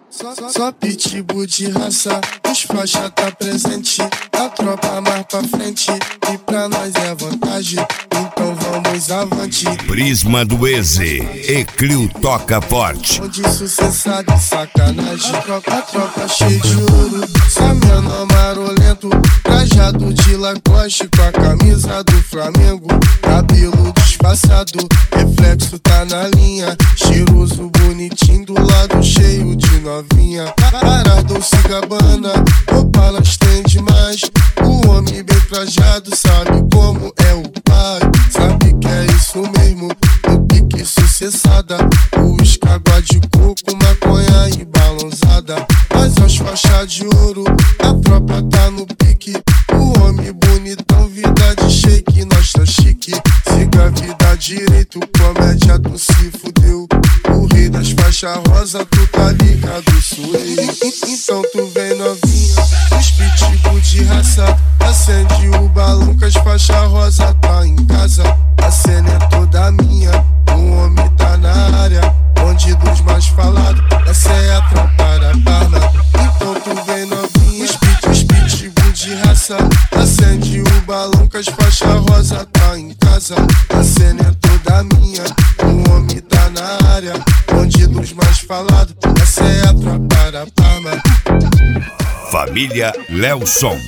Só pitbull de raça, os faixa tá presente. A tropa mais pra frente, e pra nós é vantagem. Então vamos avante. Prisma do Eze, Eclio toca forte. Onde sucesso de sacanagem. A tropa cheia de ouro, só menor marolento. Trajado de Lacoste com a camisa do Flamengo. Cabelo disfarçado, reflexo tá na linha. Cheiroso, bonitinho, do lado cheio de novinha. Para Dolce Gabbana, roupa elas tem demais. O homem bem trajado sabe como é o pai. Sabe que é isso mesmo, no pique sucessada. Os água de coco, maconha e balãozada. Mas as faixas de ouro, a tropa tá no pique. O homem bonitão, vida de shake, nós tá chique. Siga a vida direito, comédia tu se fudeu. O rei das faixas rosa, tu tá ligado, suei. Então tu vem novinha, os pitbull de raça. Acende o balão que as faixas rosa tá em casa. A cena é toda minha, o homem tá na área. Bonde dos mais falados, essa é a tropa da barra. Então tu vem novinha, os pitbull de raça. Acende o balão que as faixas rosa tá em casa. A cena é toda minha, o homem tá na área. Bonde dos mais falados, essa é a tropa da barra. Família Lelson.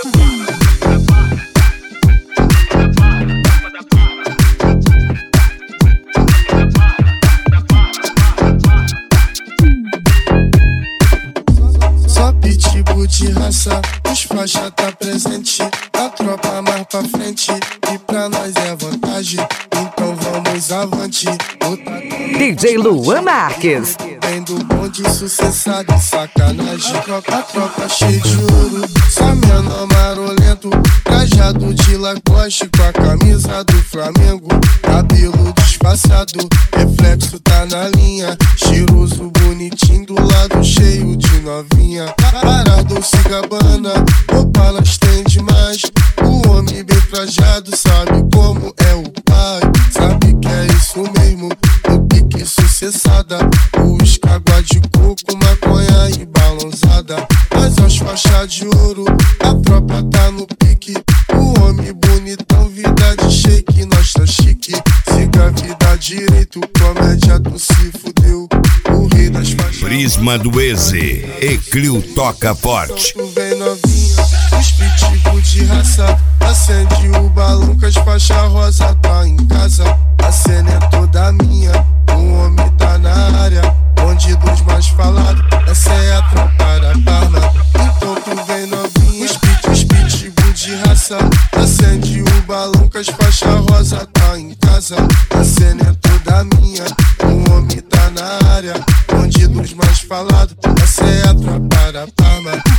Só pitbull de raça, os faixa tá presente. A tropa mais pra frente, e pra nós é vantagem. Então vamos avante. DJ Luan Marques. Vem do bonde sucesso de sacanagem. A tropa cheia de ouro, só menor marolento. Trajado de Lacoste com a camisa do Flamengo. Cabelo disfarçado, reflexo tá na linha. Cheiroso, bonitinho, do lado cheio de novinha. Para Dolce Gabbana, roupa elas tem demais. O homem bem trajado sabe como é o pai. Sabe que é isso mesmo, no pique sucessada. Os água de coco, maconha e balãozada. Mas as faixas de ouro, a tropa tá no pique. O homem bonitão, vida de shake, nós tá chique. Siga a vida direito, comédia tu se fudeu. O rei das faixas. Prisma do Eze, Eclio toca forte. Tu vem novinha, os pitbull de raça. Acende o balão que as faixas rosa tá em casa. A cena é toda minha, o homem tá na área. Bonde dos mais falados, essa é a tropa da barra. Então tu vem novinha, os pitbull de raça. Acende o balão que as faixas rosa tá em casa. A cena é toda minha, o homem tá na área. Bonde dos mais falados, essa é a tropa da barra.